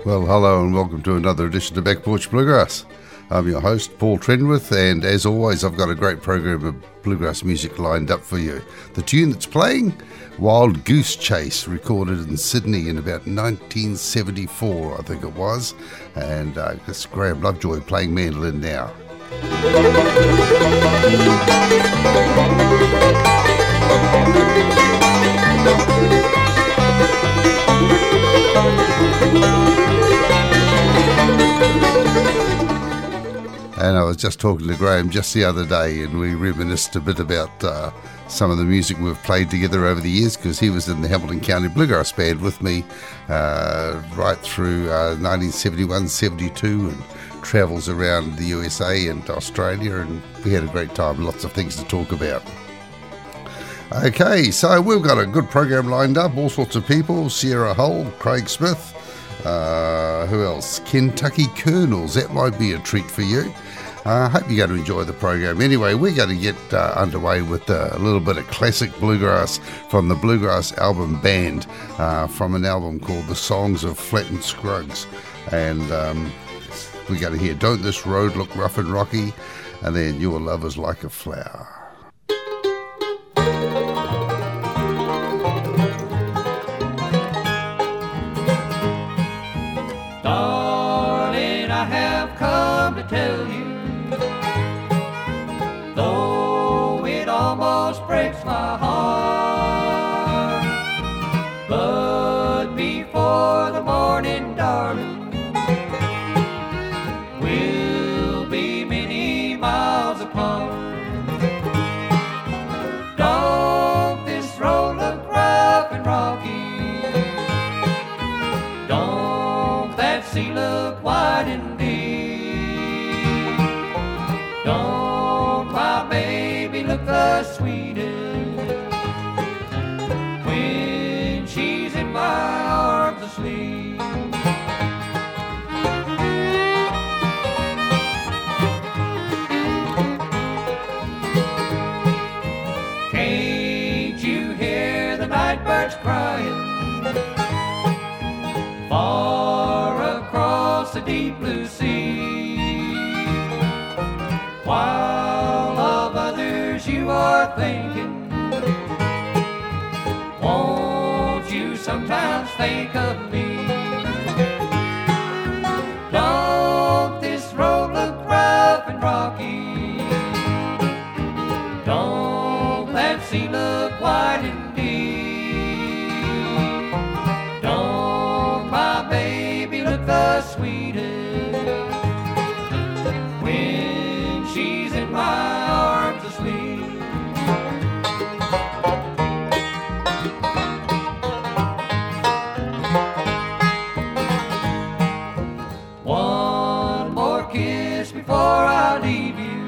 Well, hello and welcome to another edition of Back Porch Bluegrass. I'm your host, Paul Trenworth, and as always, I've got a great program of bluegrass music lined up for you. The tune that's playing, Wild Goose Chase, recorded in Sydney in about 1974, I think it was, and it's Graham Lovejoy playing mandolin now. And I was just talking to Graham just the other day, and we reminisced a bit about some of the music we've played together over the years, because he was in the Hamilton County Bluegrass Band with me right through 1971-72, and travels around the USA and Australia, and we had a great time, lots of things to talk about. Okay, so we've got a good program lined up, all sorts of people, Sierra Hull, Craig Smith, who else? Kentucky Colonels, that might be a treat for you. I hope you're going to enjoy the program. Anyway, we're going to get underway with a little bit of classic bluegrass from the Bluegrass Album Band, from an album called The Songs of Flattened Scruggs. And we're going to hear Don't This Road Look Rough and Rocky, and then Your Love Is Like a Flower. Darling, I have come to tell you, though it almost breaks my heart, but before the morning, darling, we'll be many miles apart. Don't this road look rough and rocky? Don't that sea look wide and deep? Don't my baby look the sweetest when she's in my arms asleep? Can't you hear the night birds crying far across the deep blue sea, while of others you are thinking? Won't you sometimes think of me? Don't this road look rough and rocky? Don't that sea look wide and deep? Don't my baby look the sweetest when she's in my arms asleep? One more kiss before I leave you.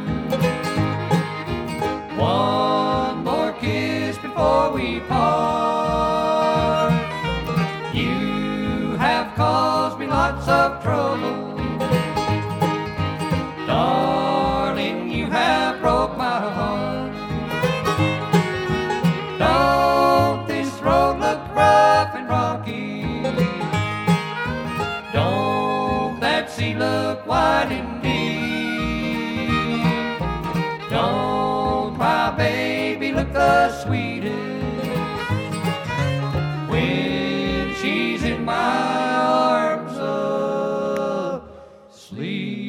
One more kiss before we part. You have caused me lots of trouble, darling, you have broke my heart. Don't this road look rough and rocky? Don't that sea look wide and deep? Don't my baby look the sweetest when she's in my arms asleep?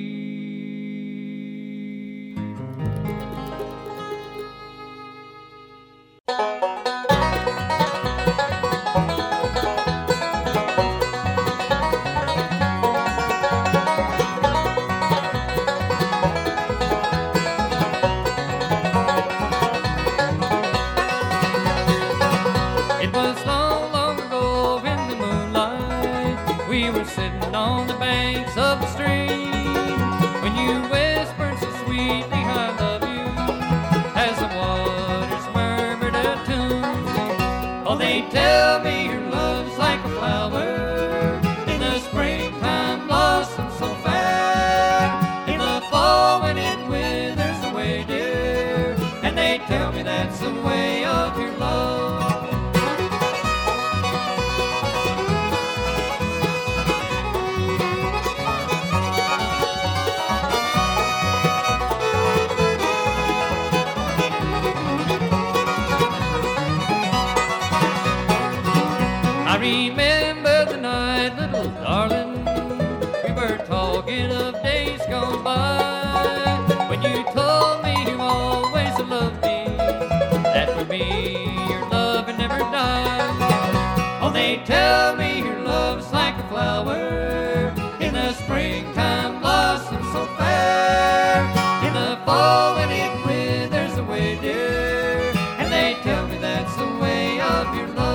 It was long, long ago in the moonlight, we were sitting on the banks of the stream, when you whispered so sweetly, I love you, as the waters murmured a tune. Oh, they tell me your love's like a flower, in the springtime blossoms so fair, in the fall when it withers away, dear, and they tell me that's the way of your love. remember the night, little darling, we were talking of days gone by, when you told me you always loved me, that for me your love had never died. Oh, they tell me your love's like a flower, in the springtime blossoms so fair, in the fall when it withers away, dear, and they tell me that's the way of your love.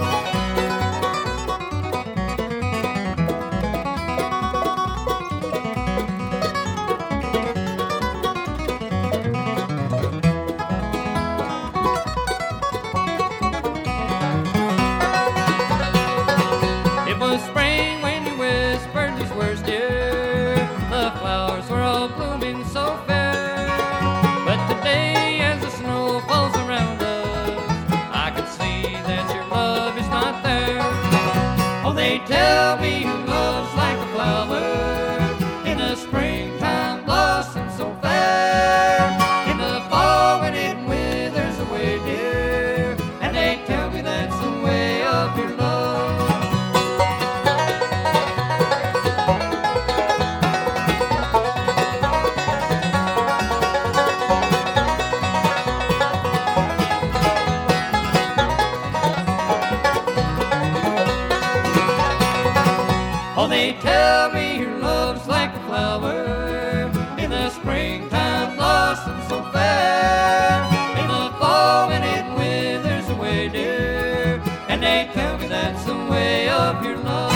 It was spring when you whispered these words, dear, the flowers were all blooming so fair, but today as the snow falls around us, I can see that your love is not there. Oh, they tell me your love's like a flower, in the springtime blossoms so fair, in the fall when it withers away, dear, and they tell me that's the way of your love. Oh, they tell me your love's like a flower, in the springtime blossoms so fair, in the fall when it withers away, dear, and they tell me that's the way of your love.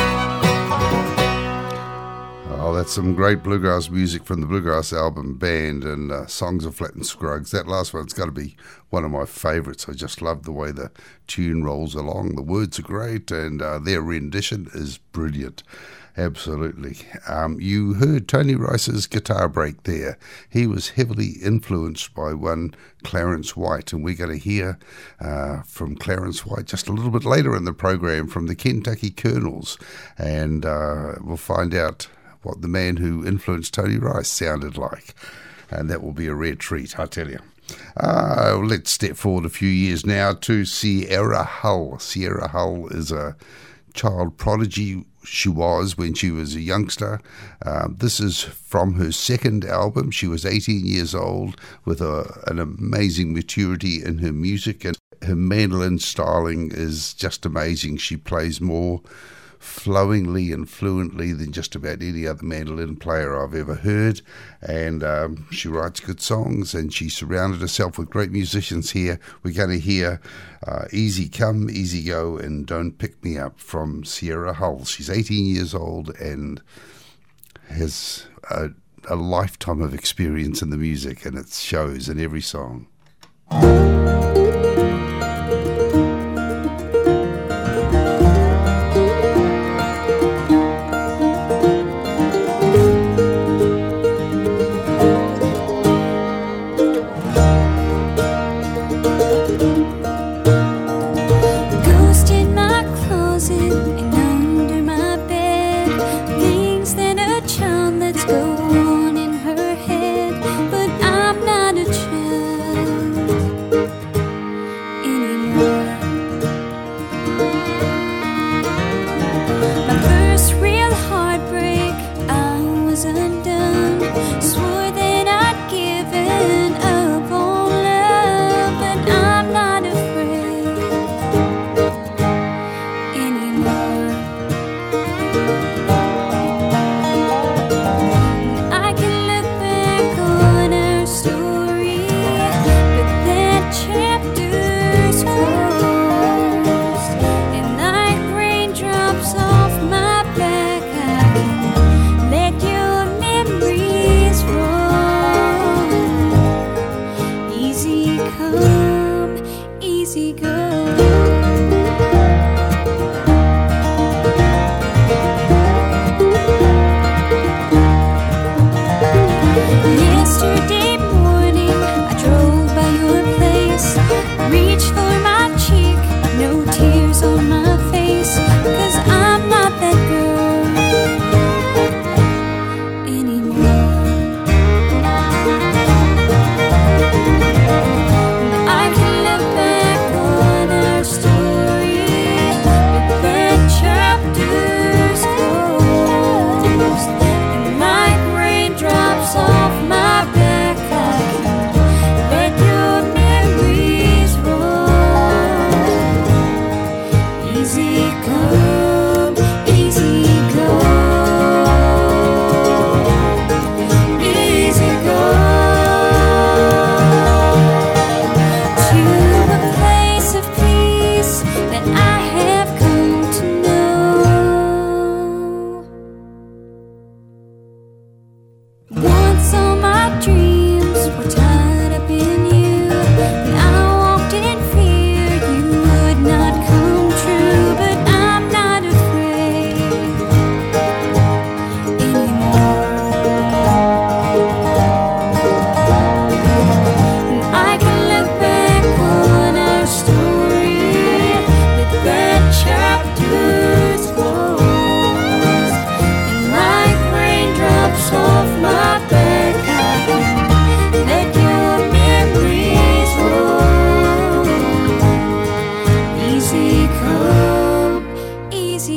Oh, that's some great bluegrass music from the Bluegrass Album Band and Songs of Flat and Scruggs. That last one's got to be one of my favourites. I just love the way the tune rolls along. The words are great and their rendition is brilliant. Absolutely. You heard Tony Rice's guitar break there. He was heavily influenced by one Clarence White, and we're going to hear from Clarence White just a little bit later in the program from the Kentucky Colonels, and we'll find out what the man who influenced Tony Rice sounded like, and that will be a rare treat, I tell you. Let's step forward a few years now to Sierra Hull. Sierra Hull is a child prodigy. She was when she was a youngster. This is from her second album. She was 18 years old with an amazing maturity in her music, and her mandolin styling is just amazing. She plays more flowingly and fluently than just about any other mandolin player I've ever heard, and she writes good songs, and she surrounded herself with great musicians here. We're going to hear Easy Come, Easy Go and Don't Pick Me Up from Sierra Hull. She's 18 years old and has a lifetime of experience in the music, and it shows in every song. Go on in her head, but I'm not a child.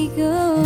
we go.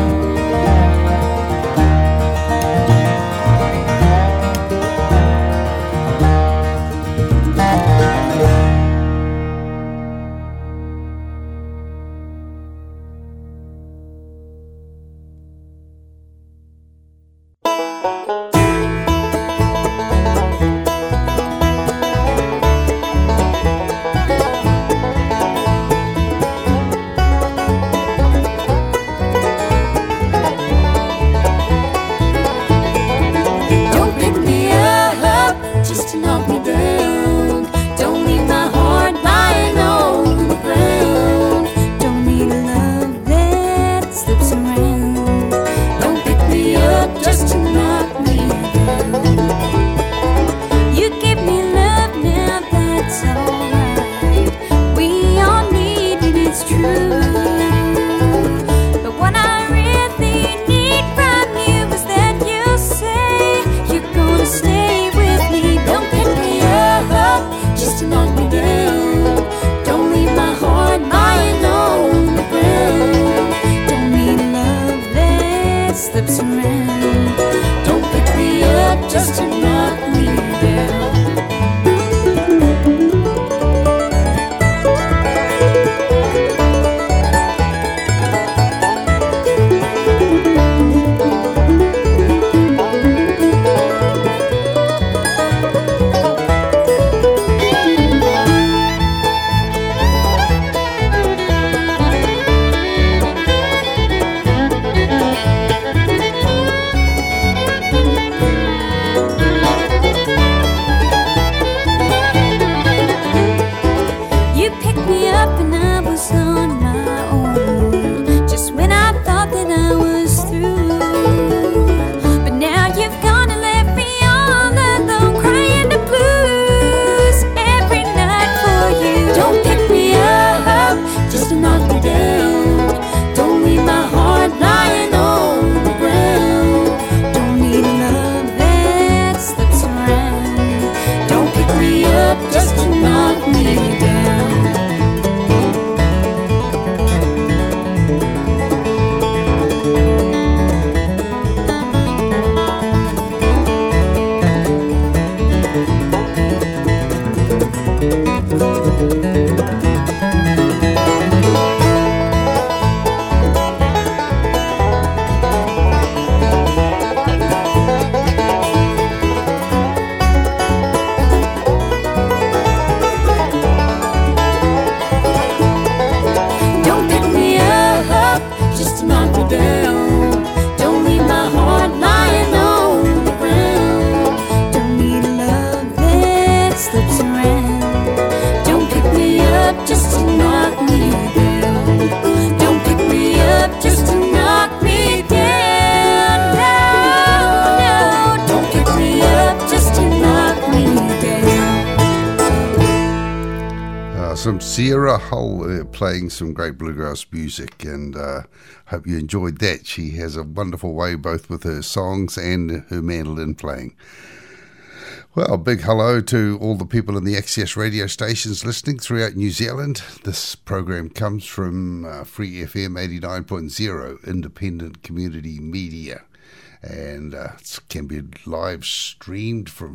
Some Sierra Hull playing some great bluegrass music, and hope you enjoyed that. She has a wonderful way both with her songs and her mandolin playing. Well, a big hello to all the people in the Access radio stations listening throughout New Zealand. This program comes from Free FM 89.0, independent community media, and it can be live streamed from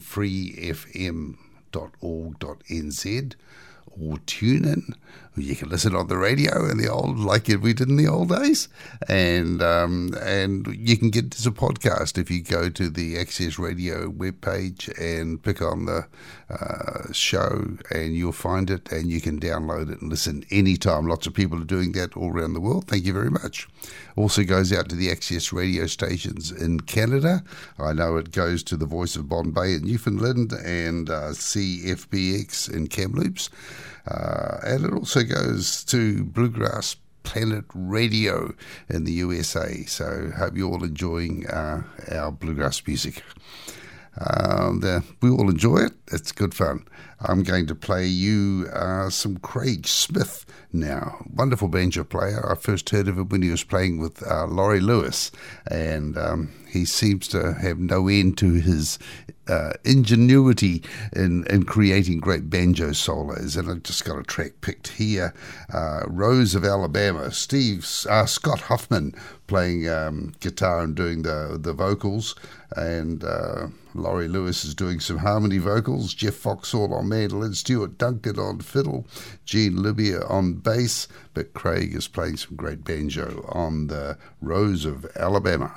freefm.org.nz. or tune in. You can listen on the radio in the old, like we did in the old days, and you can get it as a podcast if you go to the Access Radio webpage and pick on the show, and you'll find it, and you can download it and listen anytime. Lots of people are doing that all around the world. Thank you very much. Also goes out to the Access radio stations in Canada. I know it goes to the Voice of Bombay in Newfoundland and CFBX in Kamloops. And it also goes to Bluegrass Planet Radio in the USA. So hope you're all enjoying our bluegrass music. We all enjoy it. It's good fun. I'm going to play you some Craig Smith now. Wonderful banjo player. I first heard of him when he was playing with Laurie Lewis, and he seems to have no end to his ingenuity in creating great banjo solos. And I've just got a track picked here, Rose of Alabama. Scott Huffman playing guitar and doing the vocals, and Laurie Lewis is doing some harmony vocals, Jeff Foxhall on mandolin, Stuart Duncan on fiddle, Gene Libya on bass, but Craig is playing some great banjo on the Rose of Alabama.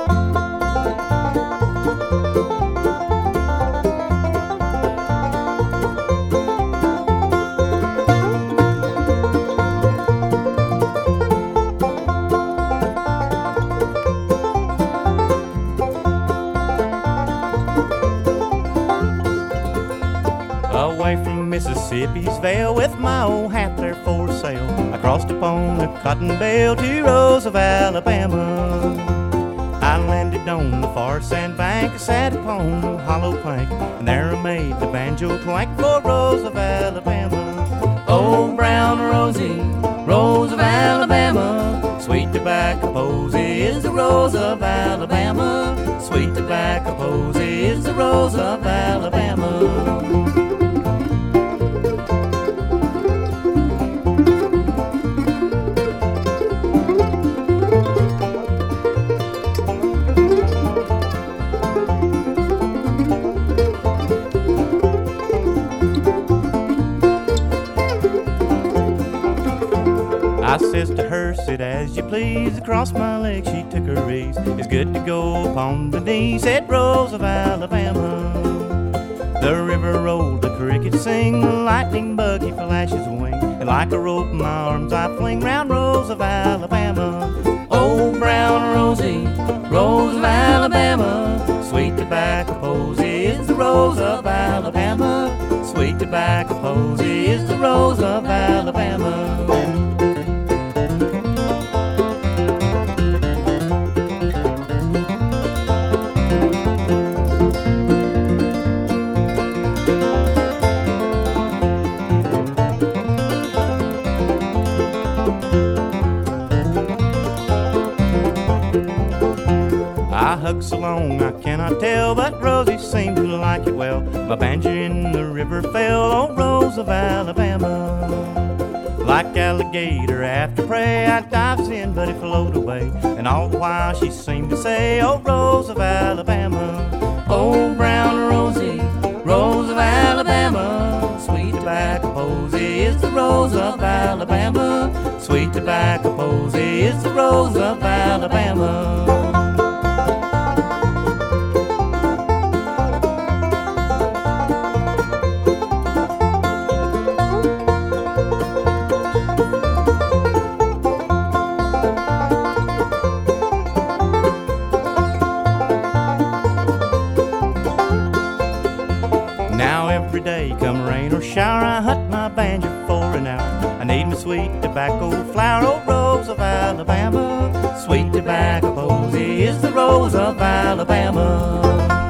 Mississippi's Vale with my old hat there for sale. I crossed upon the cotton bale to Rose of Alabama. I landed on the far sandbank, sat upon a hollow plank, and there I made the banjo clank for Rose of Alabama. Oh, brown Rosie, Rose of Alabama, sweet tobacco posy is the Rose of Alabama. Sweet tobacco posy is the Rose of Alabama. I says to her, sit as you please. Across my legs she took her ease. It's good to go upon the knee, said Rose of Alabama. The river rolled, the crickets sing, the lightning buggy flashes wing, and like a rope in my arms I fling round Rose of Alabama. Oh, brown Rosie, Rose of Alabama, sweet tobacco posy is the Rose of Alabama. Sweet tobacco posy is the Rose of Alabama. I hugged so long I cannot tell, but Rosie seemed to like it well. My banjo in the river fell, oh Rose of Alabama. Like alligator after prey, I dives in, but it flowed away. And all the while she seemed to say, oh Rose of Alabama. Oh, brown Rosie, Rose of Alabama, sweet tobacco posy is the Rose of Alabama. Sweet tobacco posy is the Rose of Alabama. Every day, come rain or shower, I hunt my banjo for an hour. I need my sweet tobacco flower, oh Rose of Alabama. Sweet tobacco posy is the Rose of Alabama.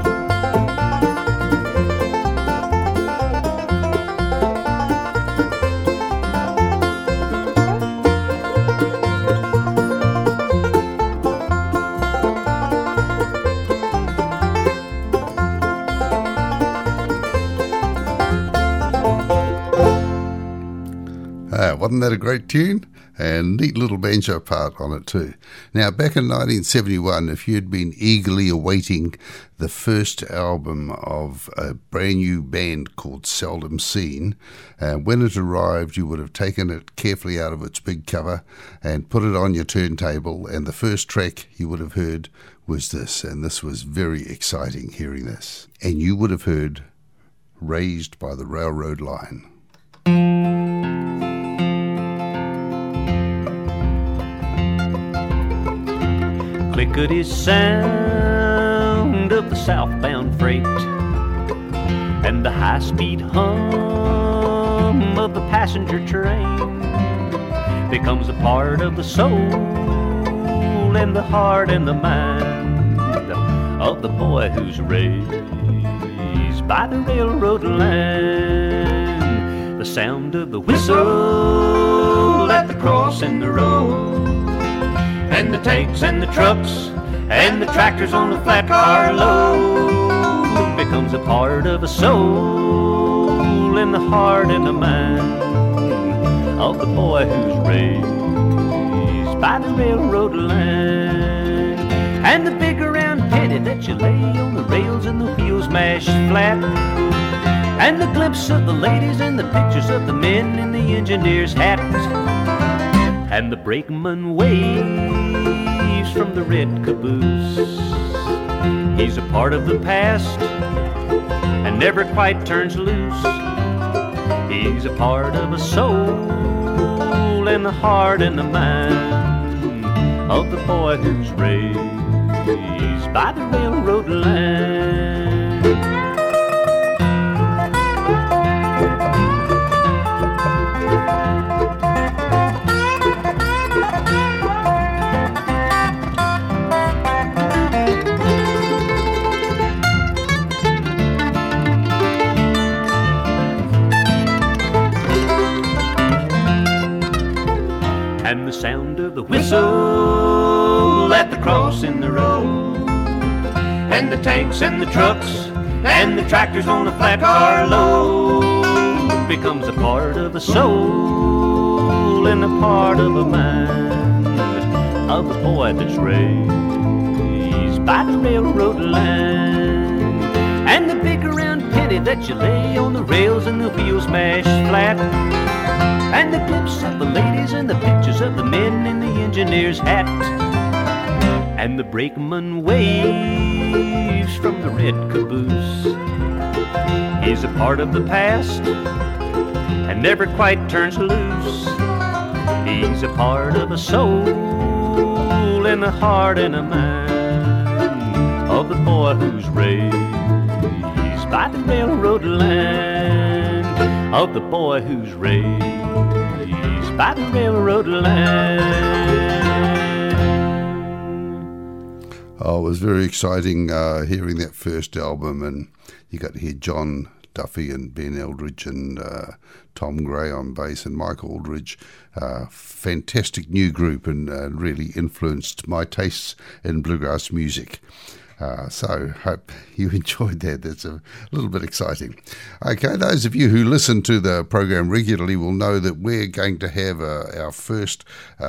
Wasn't that a great tune? And neat little banjo part on it too. Now, back in 1971, if you'd been eagerly awaiting the first album of a brand new band called Seldom Seen, when it arrived, you would have taken it carefully out of its big cover and put it on your turntable, and the first track you would have heard was this, and this was very exciting hearing this. And you would have heard Raised by the Railroad Line. Clickety sound of the southbound freight and the high-speed hum of the passenger train becomes a part of the soul and the heart and the mind of the boy who's raised by the railroad line. the sound of the whistle at the crossing the road, and the tanks and the trucks and the tractors on the flat car load becomes a part of a soul in the heart and the mind of the boy who's raised by the railroad line. And the big round penny that you lay on the rails and the wheels mashed flat, and the glimpse of the ladies and the pictures of the men in the engineer's hat, and the brakeman waves from the red caboose. He's a part of the past and never quite turns loose. He's a part of a soul in the heart and the mind of the boy who's raised by the railroad line. And the sound of the whistle at the crossing the road, and the tanks and the trucks and the tractors on the flat car load becomes a part of a soul and a part of a mind of the boy that's raised by the railroad line. And the big round penny that you lay on the rails and the wheels mashed flat, and the glimpse of the ladies and the pictures of the men in the engineer's hat, and the brakeman waves from the red caboose. He's a part of the past and never quite turns loose. He's a part of a soul and a heart and a mind of the boy who's raised by the railroad line, of the boy who's raised by the railroad line. Oh, it was very exciting hearing that first album, and you got to hear John Duffy and Ben Eldridge and Tom Gray on bass and Mike Aldridge. Fantastic new group, and really influenced my tastes in bluegrass music. So hope you enjoyed that. That's a little bit exciting. Okay, those of you who listen to the program regularly will know that we're going to have our first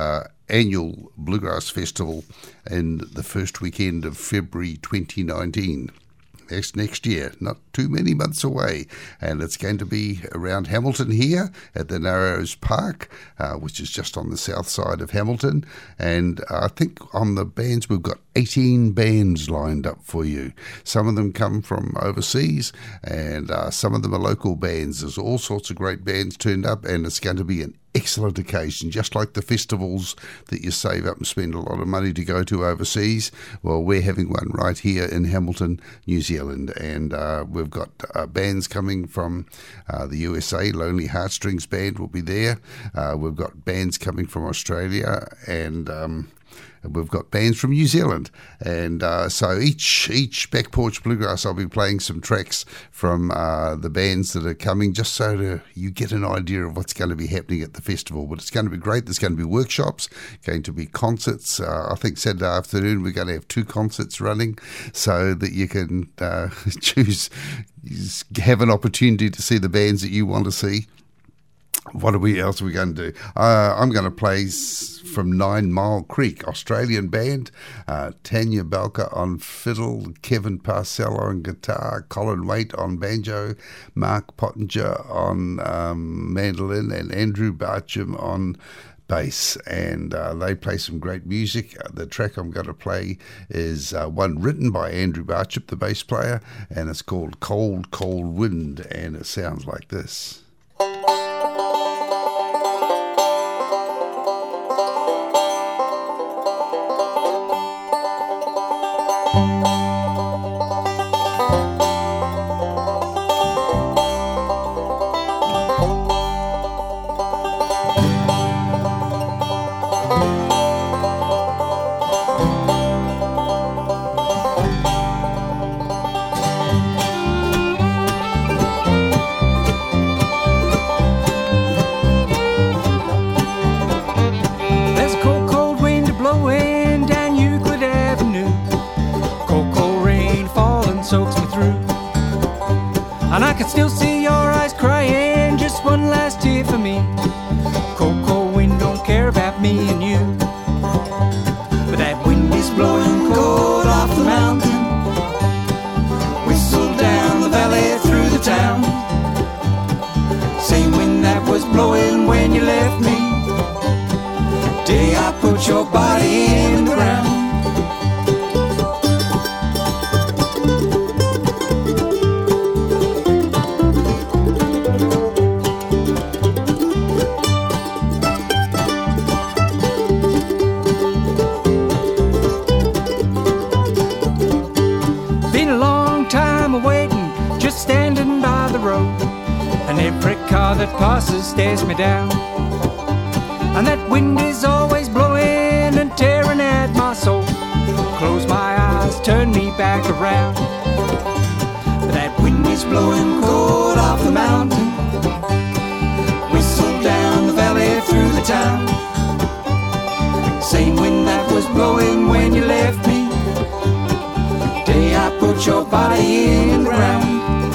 annual Bluegrass Festival in the first weekend of February 2019. That's next year, not too many months away, and it's going to be around Hamilton here at the Narrows Park, which is just on the south side of Hamilton. And I think on the bands, we've got 18 bands lined up for you. Some of them come from overseas, and some of them are local bands. There's all sorts of great bands turned up, and it's going to be an excellent occasion, just like the festivals that you save up and spend a lot of money to go to overseas. Well, we're having one right here in Hamilton, New Zealand, and we've got bands coming from the USA. Lonely Heartstrings Band will be there. We've got bands coming from Australia, and we've got bands from New Zealand. And so each Back Porch Bluegrass, I'll be playing some tracks from the bands that are coming, just so you get an idea of what's going to be happening at the festival. But it's going to be great. There's going to be workshops, going to be concerts. I think Saturday afternoon we're going to have 2 concerts running, so that you can choose, have an opportunity to see the bands that you want to see. What else are we going to do? I'm going to play from 9 Mile Creek, Australian band. Tanya Balka on fiddle, Kevin Parcell on guitar, Colin Waite on banjo, Mark Pottinger on mandolin, and Andrew Barcham on bass. And they play some great music. The track I'm going to play is one written by Andrew Barcham, the bass player, and it's called Cold, Cold Wind, and it sounds like this. can still see your eyes crying, just one last tear for me. Cold, cold wind don't care about me and you. But that wind is blowing cold off the mountain, whistle down the valley through the town. Same wind that was blowing when you left me, day I put your body in the ground. Been a long time waiting, just standing by the road, and every car that passes stares me down. And that wind is always blowing and tearing at my soul. Close my eyes, turn me back around. But that wind is blowing cold off the mountain, whistle down the valley through the town. Same wind that was blowing when you left me, day I put your body in the ground.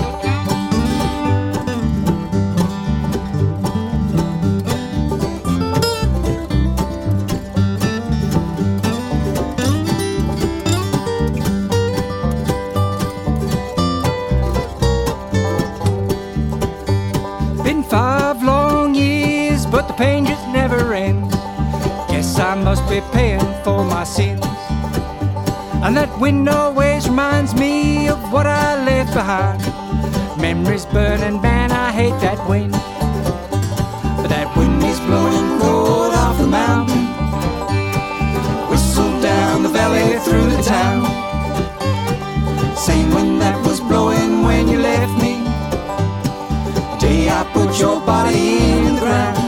Been 5 long years, but the pain just never ends. Guess I must be paying for my sins. And that wind always reminds me of what I left behind. Memories burning, man, I hate that wind. But that wind is blowing cold off the mountain, whistle down the valley through the town. Same wind that was blowing when you left me, day I put your body in the ground.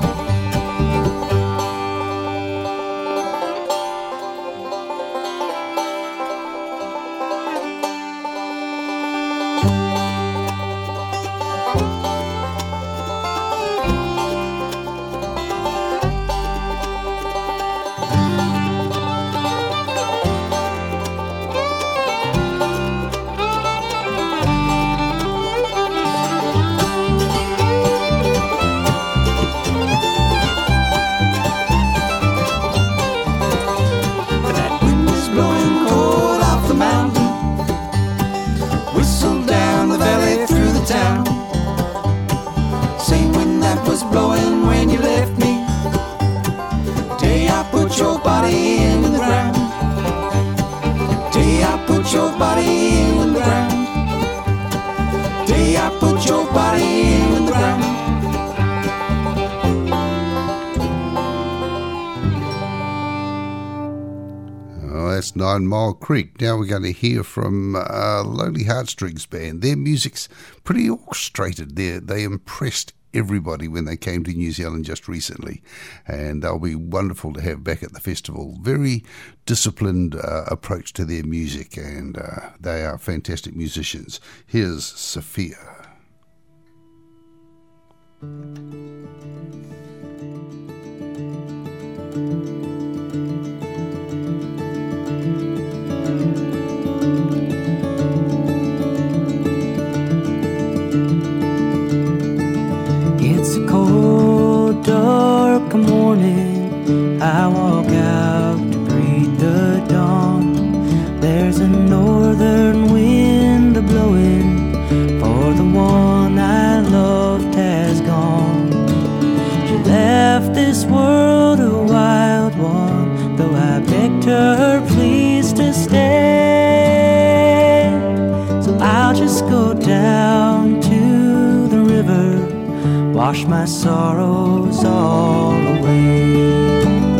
Blowing when you left me, day I put your body in the ground, day I put your body in the ground, day I put your body in the ground. Oh, that's 9 Mile Creek. Now we're going to hear from Lonely Heartstrings Band. Their music's pretty orchestrated. They impressed everybody when they came to New Zealand just recently, and they'll be wonderful to have back at the festival. Very disciplined approach to their music, and they are fantastic musicians. Here's Sophia. It's a cold, dark morning. I walk out to greet the dawn. There's a northern wind blowing, for the one I loved has gone. She left this world a wild one, though I begged her please to stay. So I'll just go down to the river, wash my sorrows all away.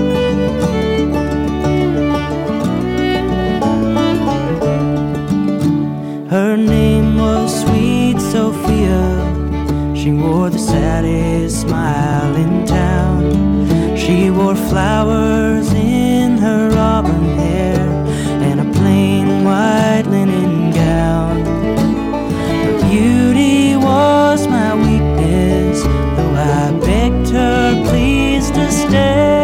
Her name was Sweet Sophia. She wore the saddest smile in town. She wore flowers in her auburn hair and a plain white linen gown. Her beauty was my weakness, though I begged her please to stay.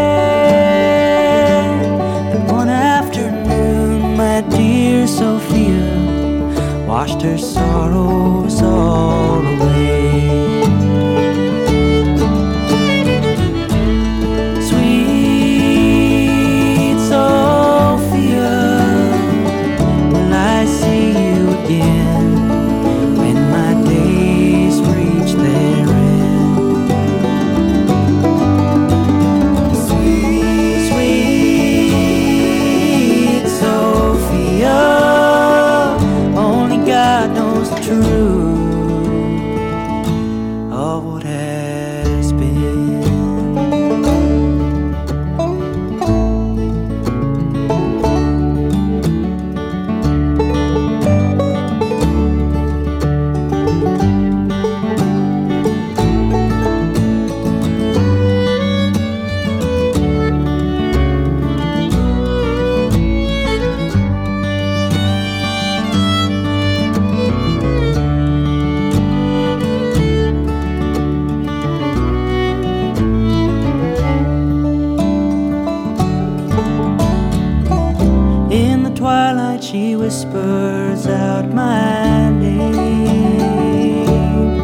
washed her sorrows all away. Sweet Sophia, will I see you again when my days reach their end? Sweet Sophia, only God knows the truth of what has been. In the twilight she whispers out my name,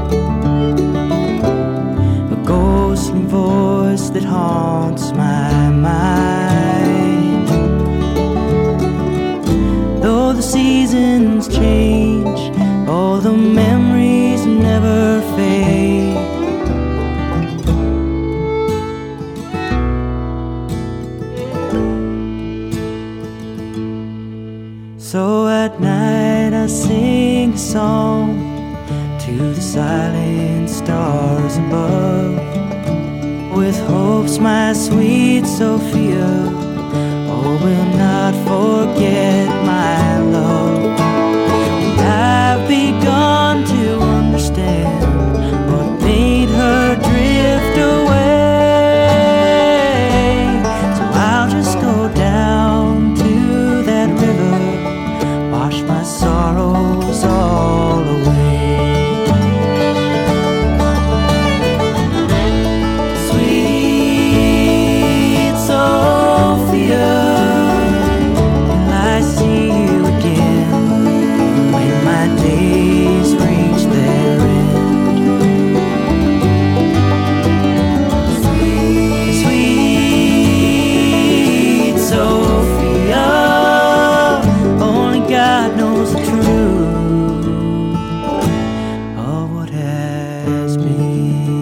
a ghostly voice that haunts my mind. Though the seasons change, all the memories never fade. So at night I sing a song to the silent stars above, with hopes my sweet Sophia, oh, will not forget my love. And I've begun to understand what made her drift away. So I'll just go down to that river, wash my sorrows all away. Sweet Sophia, will I see you again when my days reach their end? Sweet Sophia, only God knows the truth of what has been.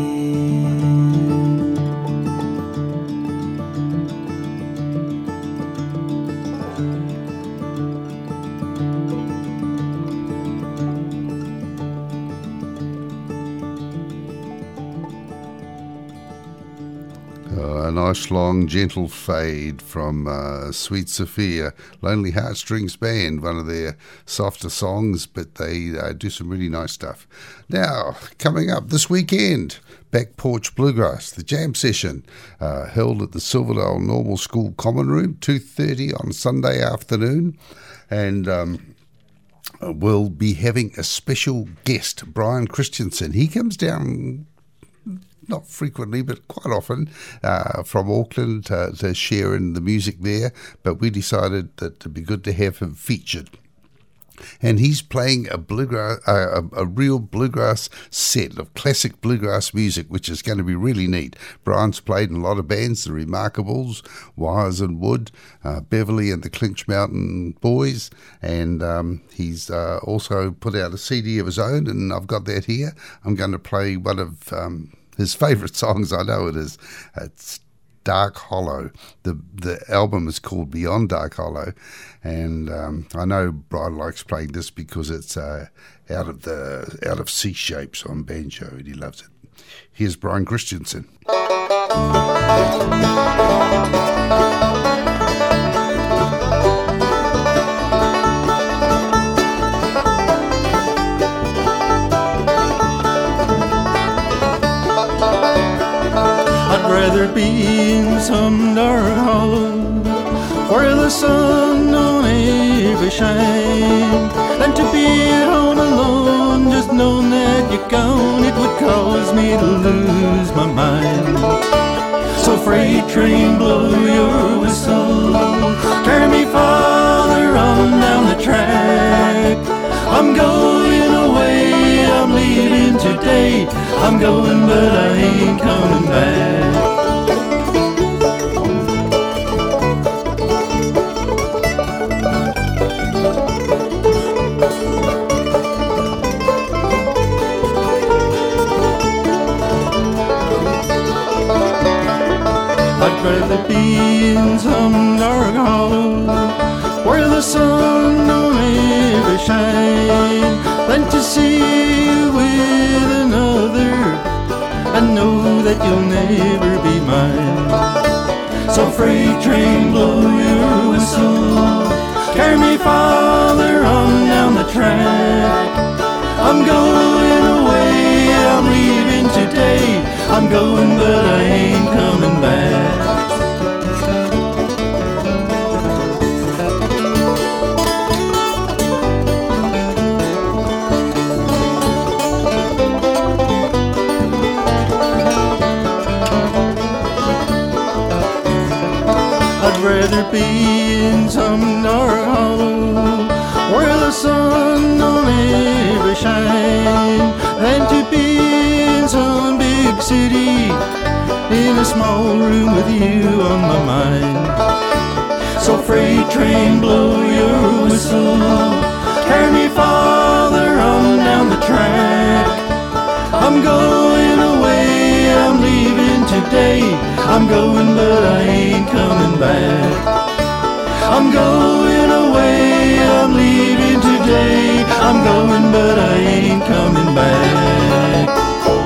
A nice long gentle fade from Sweet Sophia, Lonely Heartstrings Band, one of their softer songs, but they do some really nice stuff. Now, coming up this weekend, Back Porch Bluegrass, the jam session, held at the Silverdale Normal School Common Room, 2:30 on Sunday afternoon, and we'll be having a special guest, Brian Christensen. He comes down not frequently, but quite often, from Auckland to share in the music there. But we decided that it'd be good to have him featured. And he's playing a bluegrass, a real bluegrass set of classic bluegrass music, which is going to be really neat. Brian's played in a lot of bands, the Remarkables, Wires and Wood, Beverly and the Clinch Mountain Boys, and he's also put out a CD of his own, and I've got that here. I'm going to play one of his favourite songs. I know it is. It's Dark Hollow. The album is called Beyond Dark Hollow, and I know Brian likes playing this because it's out of C shapes on banjo, and he loves it. Here's Brian Christensen. Rather be in some dark hollow where the sun don't ever shine than to be at home alone, just knowing that you're gone. It would cause me to lose my mind. So freight train, blow your whistle, carry me farther on down the track. I'm going I'm going, but I ain't coming back. I'd rather be in some dark hollow where the sun don't ever shine than to see you with another and know that you'll never be mine. So freight train, blow your whistle, carry me farther on down the track. I'm going away, I'm leaving today. I'm going, but I ain't coming back. I'd rather be in some dark hollow where the sun don't ever shine than to be in some big city in a small room with you on my mind. So freight train, blow your whistle, carry me farther on down the track. I'm going away, I'm leaving today. I'm going, but I ain't coming back. I'm going away, I'm leaving today. I'm going, but I ain't coming back.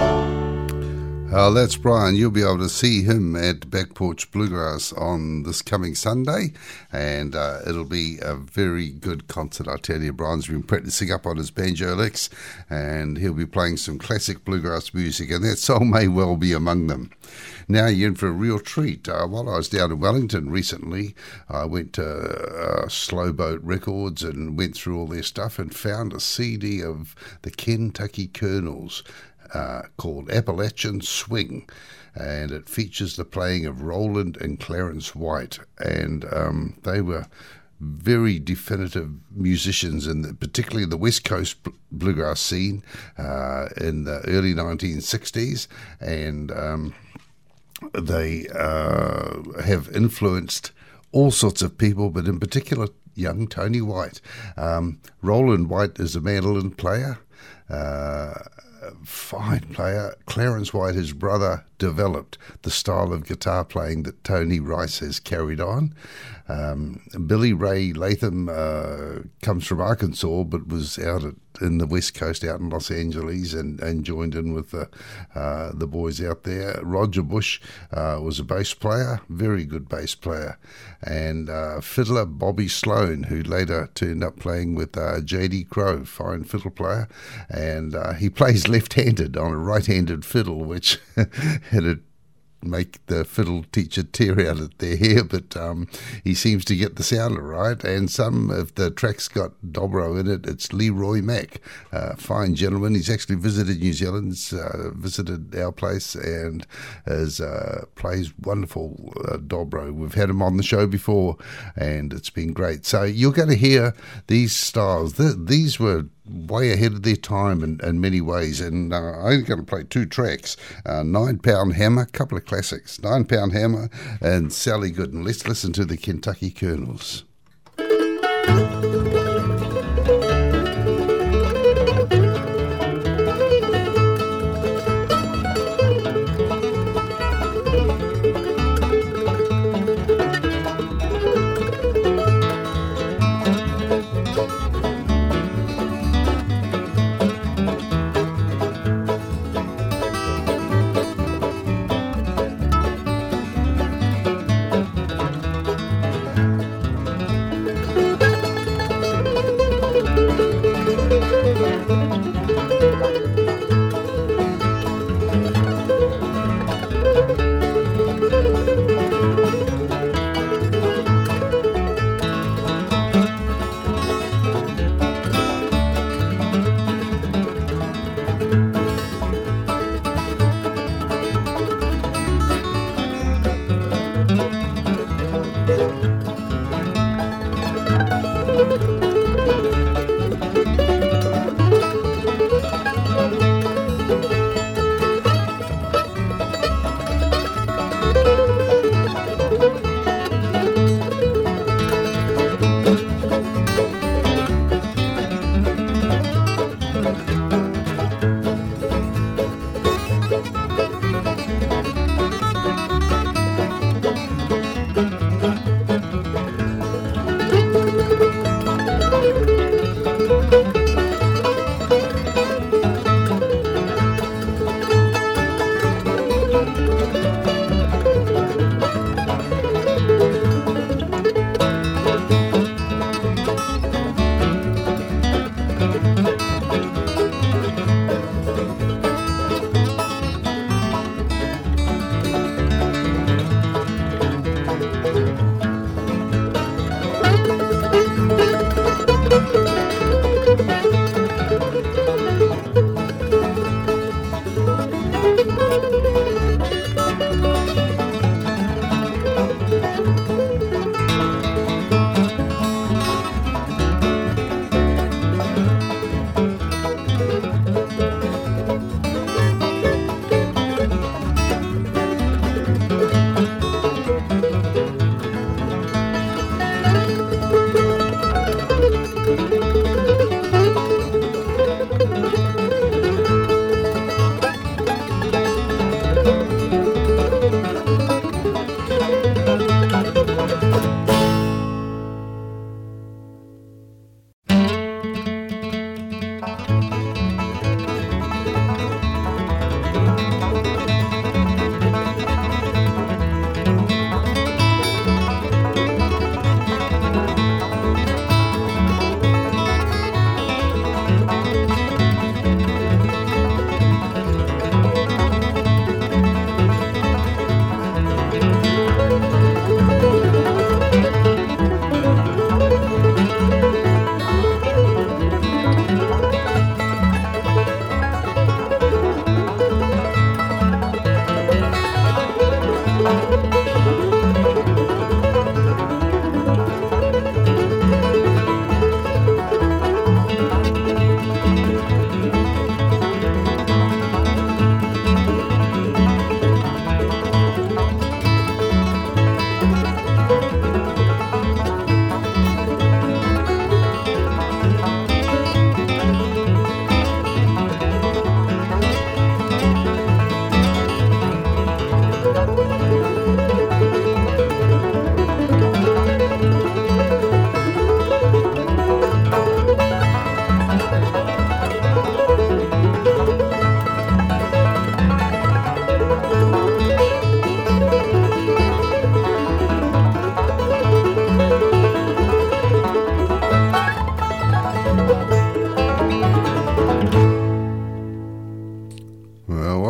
That's Brian. You'll be able to see him at Back Porch Bluegrass on this coming Sunday, and it'll be a very good concert, I tell you. Brian's been practicing up on his banjo licks, and he'll be playing some classic bluegrass music, and that song may well be among them. Now you're in for a real treat. While I was down in Wellington recently, I went to Slow Boat Records and went through all their stuff and found a CD of the Kentucky Colonels called Appalachian Swing, and it features the playing of Roland and Clarence White, and they were very definitive musicians, particularly the West Coast bluegrass scene in the early 1960s, and they have influenced all sorts of people, but in particular young Tony White. Roland White is a mandolin player, fine player. Clarence White, his brother, developed the style of guitar playing that Tony Rice has carried on. Billy Ray Latham comes from Arkansas, but was out in the West Coast, out in Los Angeles, and joined in with the boys out there. Roger Bush was a bass player, very good bass player, and fiddler Bobby Sloan, who later turned up playing with J.D. Crowe, fine fiddle player, and he plays left-handed on a right-handed fiddle, which it'd make the fiddle teacher tear out at their hair, but he seems to get the sound right. And some of the tracks got dobro in it. It's Leroy Mack, fine gentleman. He's actually visited New Zealand, visited our place, and plays wonderful dobro. We've had him on the show before, and it's been great. So you're going to hear these styles. These were way ahead of their time in many ways, and I'm going to play two tracks, 9 Pound Hammer, a couple of classics, 9 Pound Hammer and Sally Gooden. Let's listen to the Kentucky Colonels.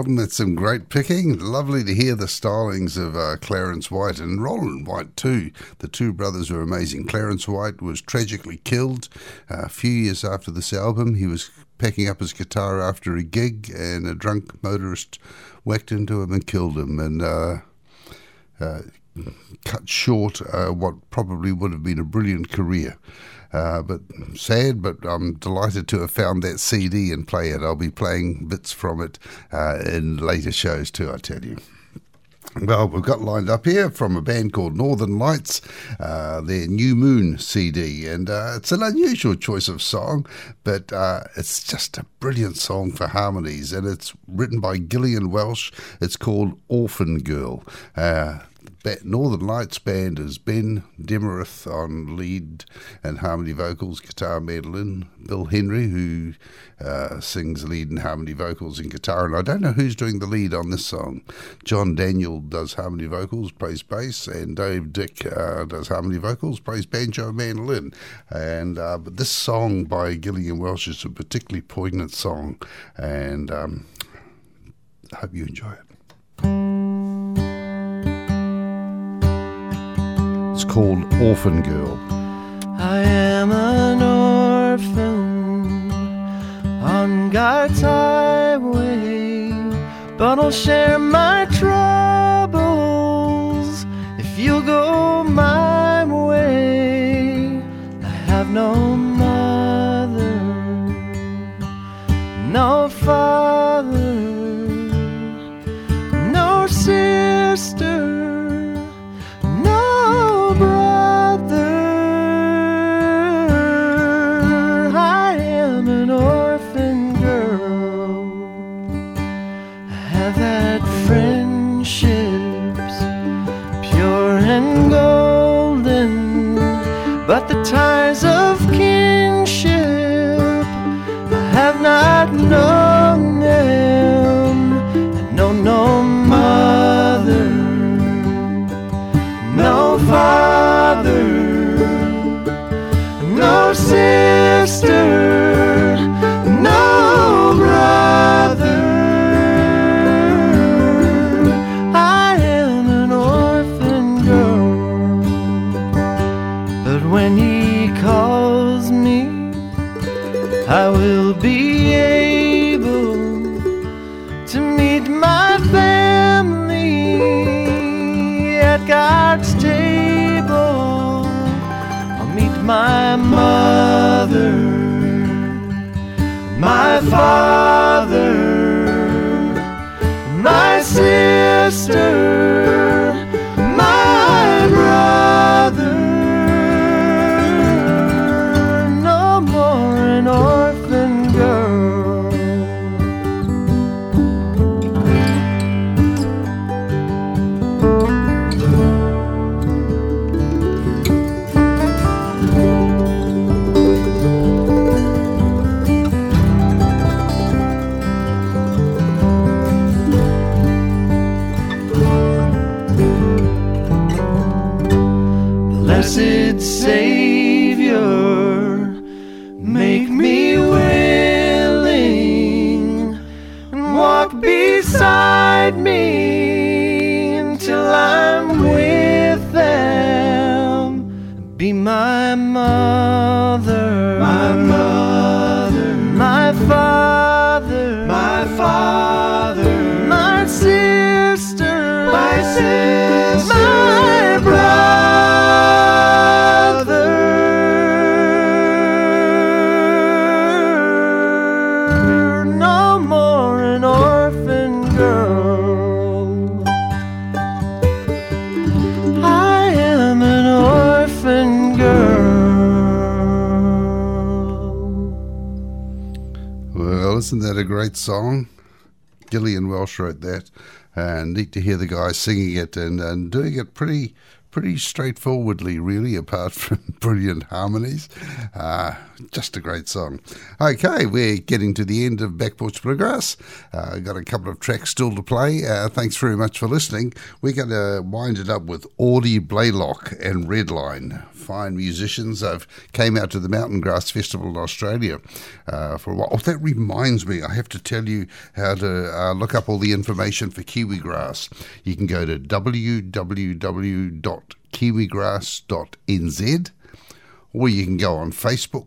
Colin. That's some great picking. Lovely to hear the stylings of Clarence White and Roland White too. The two brothers were amazing. Clarence White was tragically killed a few years after this album. He was packing up his guitar after a gig, and a drunk motorist whacked into him and killed him, and cut short what probably would have been a brilliant career. But sad, but I'm delighted to have found that CD and play it. I'll be playing bits from it in later shows too, I tell you. Well, we've got lined up here from a band called Northern Lights, their New Moon CD, and it's an unusual choice of song, but it's just a brilliant song for harmonies, and it's written by Gillian Welsh. It's called Orphan Girl. Northern Lights band is Ben Demarest on lead and harmony vocals, guitar, mandolin. Bill Henry, who sings lead and harmony vocals and guitar, and I don't know who's doing the lead on this song. John Daniel does harmony vocals, plays bass, and Dave Dick does harmony vocals, plays banjo and mandolin. And but this song by Gillian Welsh is a particularly poignant song, and I hope you enjoy it. It's called Orphan Girl. I am an orphan on God's highway, but I'll share my troubles if you'll go my way. I have no mother, no father, no sister, but the ties of kinship I have not known them. I know no mother, no father, no sister, no brother. I am an orphan girl, but when he calls me, I will be able to meet my family at God's table. I'll meet my mother, my father, my sister, my brother. No more an orphan girl. Blessed Savior, make me willing and walk beside me until I'm with them. Be my mother, my mother, my father, my father, my sister, my sister, my brother. No more an orphan girl. I am an orphan girl. Well, isn't that a great song? Gillian Welsh wrote that, and neat to hear the guy singing it and doing it pretty pretty straightforwardly, really, apart from brilliant harmonies. Just a great song. Okay, we're getting to the end of Back Porch Bluegrass. Got a couple of tracks still to play. Thanks very much for listening. We're going to wind it up with Audie Blaylock and Redline. Fine musicians. They've came out to the Mountain Grass Festival in Australia for a while. Oh, that reminds me, I have to tell you how to look up all the information for Kiwi Grass. You can go to www.kiwigrass.nz, or you can go on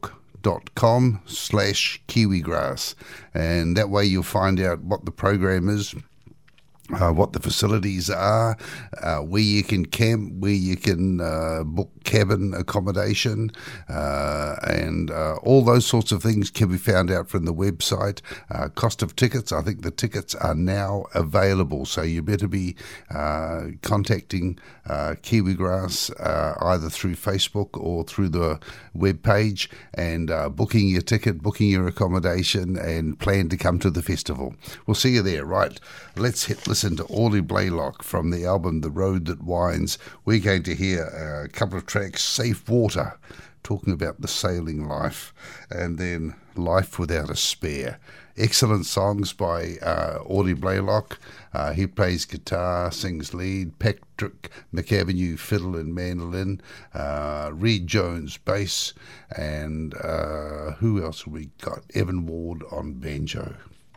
facebook.com/kiwigrass, and that way you'll find out what the program is, what the facilities are, where you can camp, where you can book cabin accommodation, and all those sorts of things can be found out from the website. Cost of tickets, I think the tickets are now available, so you better be contacting Kiwi Grass either through Facebook or through the web page, and booking your ticket, booking your accommodation, and plan to come to the festival. We'll see you there. Right, let's listen to Audie Blaylock from the album The Road That Winds. We're going to hear a couple of tracks, Safe Water, talking about the sailing life, and then Life Without a Spare. Excellent songs by Audie Blaylock. He plays guitar, sings lead, Patrick McAvenue fiddle and mandolin, Reed Jones bass, and who else have we got? Evan Ward on banjo.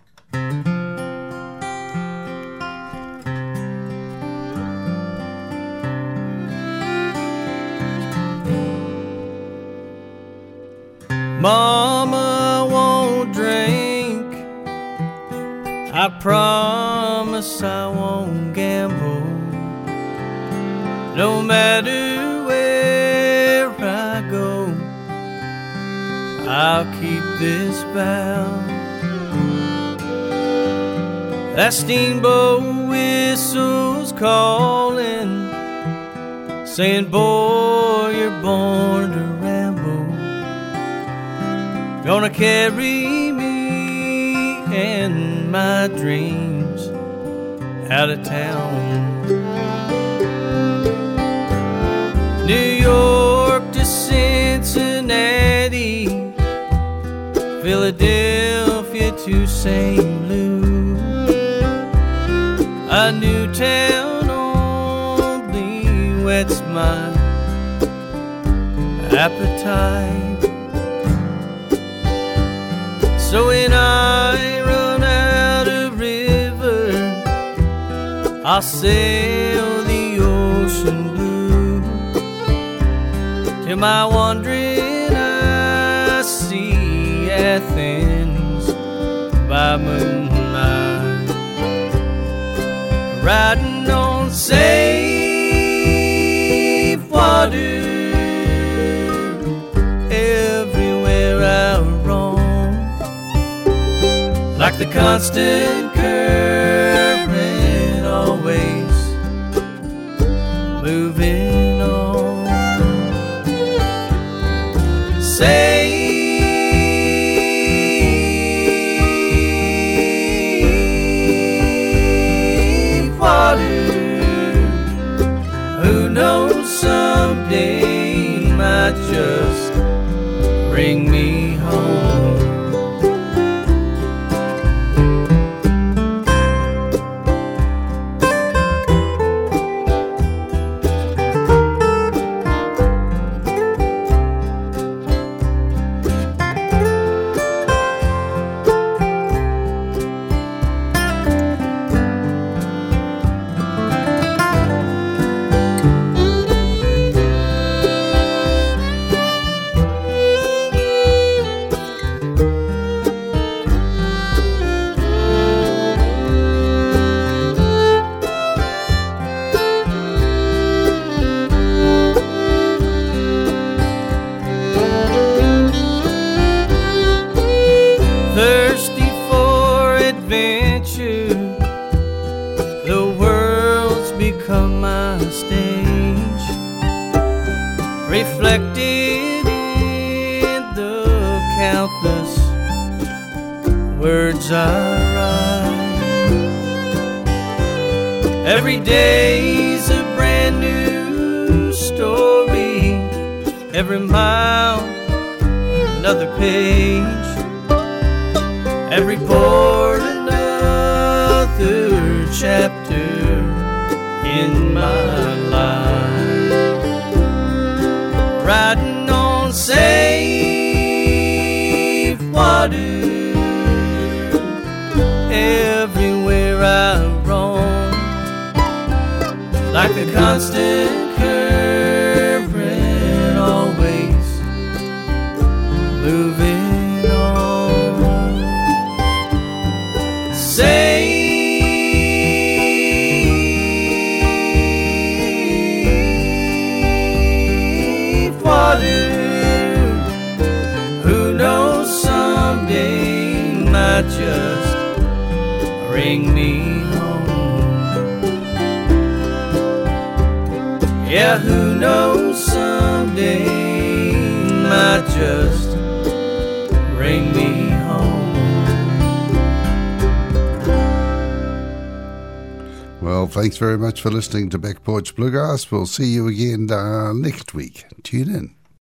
Mama won't drink, I promise I won't gamble. No matter where I go, I'll keep this vow. That steamboat whistle's calling, saying, boy, you're born to ramble. Gonna carry me and my dreams out of town. New York to Cincinnati, Philadelphia to St. Louis. A new town only whets my appetite. So when I run out of river, I'll sail the ocean blue. Till my wandering eyes see Athens by moonlight, riding on safe water. Everywhere I roam, like the constant current, always moving on. Safe water, who knows, someday might just bring me home. Thirsty for adventure, the world's become my stage, reflected in the countless words I write. Every day's a brand new every mile, another page, every port, another chapter in my life. Riding on safe water, everywhere I roam, like a constant current, always moving on. Safe water, who knows, someday might just bring me home. Yeah, who knows, someday might just bring me home. Well, thanks very much for listening to Back Porch Bluegrass. We'll see you again next week. Tune in.